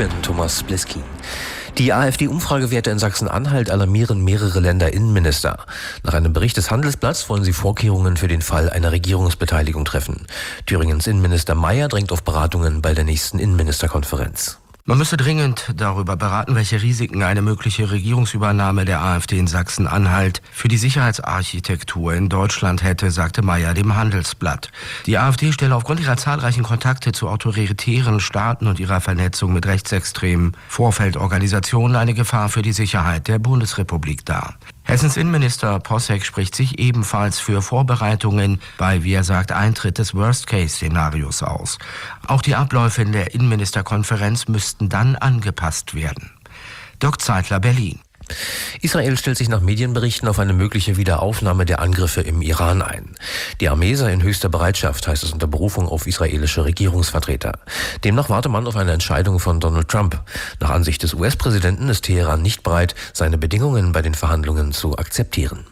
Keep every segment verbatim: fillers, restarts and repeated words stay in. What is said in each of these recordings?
bin Thomas Bliskin. Die AfD-Umfragewerte in Sachsen-Anhalt alarmieren mehrere Länderinnenminister. Nach einem Bericht des Handelsblatts wollen sie Vorkehrungen für den Fall einer Regierungsbeteiligung treffen. Thüringens Innenminister Mayer drängt auf Beratungen bei der nächsten Innenministerkonferenz. Man müsse dringend darüber beraten, welche Risiken eine mögliche Regierungsübernahme der AfD in Sachsen-Anhalt für die Sicherheitsarchitektur in Deutschland hätte, sagte Mayer dem Handelsblatt. Die AfD stelle aufgrund ihrer zahlreichen Kontakte zu autoritären Staaten und ihrer Vernetzung mit rechtsextremen Vorfeldorganisationen eine Gefahr für die Sicherheit der Bundesrepublik dar. Hessens Innenminister Posseck spricht sich ebenfalls für Vorbereitungen bei, wie er sagt, Eintritt des Worst-Case-Szenarios aus. Auch die Abläufe in der Innenministerkonferenz müssten dann angepasst werden. Dirk Zeitler, Berlin. Israel stellt sich nach Medienberichten auf eine mögliche Wiederaufnahme der Angriffe im Iran ein. Die Armee sei in höchster Bereitschaft, heißt es unter Berufung auf israelische Regierungsvertreter. Demnach warte man auf eine Entscheidung von Donald Trump. Nach Ansicht des U S-Präsidenten ist Teheran nicht bereit, seine Bedingungen bei den Verhandlungen zu akzeptieren.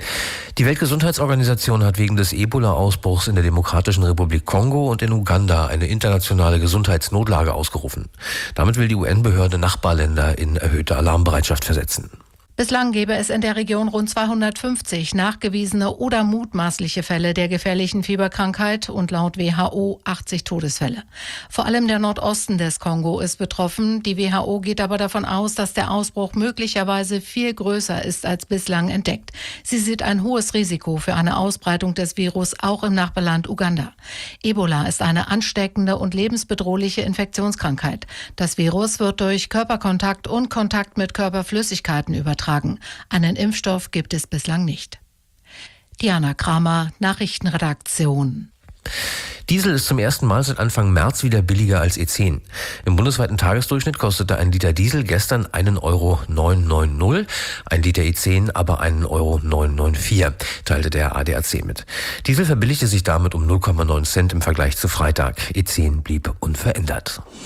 Die Weltgesundheitsorganisation hat wegen des Ebola-Ausbruchs in der Demokratischen Republik Kongo und in Uganda eine internationale Gesundheitsnotlage ausgerufen. Damit will die U N-Behörde Nachbarländer in erhöhte Alarmbereitschaft versetzen. Bislang gäbe es in der Region rund zweihundertfünfzig nachgewiesene oder mutmaßliche Fälle der gefährlichen Fieberkrankheit und laut W H O achtzig Todesfälle. Vor allem der Nordosten des Kongo ist betroffen. Die W H O geht aber davon aus, dass der Ausbruch möglicherweise viel größer ist als bislang entdeckt. Sie sieht ein hohes Risiko für eine Ausbreitung des Virus auch im Nachbarland Uganda. Ebola ist eine ansteckende und lebensbedrohliche Infektionskrankheit. Das Virus wird durch Körperkontakt und Kontakt mit Körperflüssigkeiten übertragen. Einen Impfstoff gibt es bislang nicht. Diana Kramer, Nachrichtenredaktion. Diesel ist zum ersten Mal seit Anfang März wieder billiger als E zehn. Im bundesweiten Tagesdurchschnitt kostete ein Liter Diesel gestern einen Euro neunhundertneunzig, ein Liter E zehn aber einen Euro neunhundervierundneunzig, teilte der A D A C mit. Diesel verbilligte sich damit um null Komma neun Cent im Vergleich zu Freitag. E zehn blieb unverändert.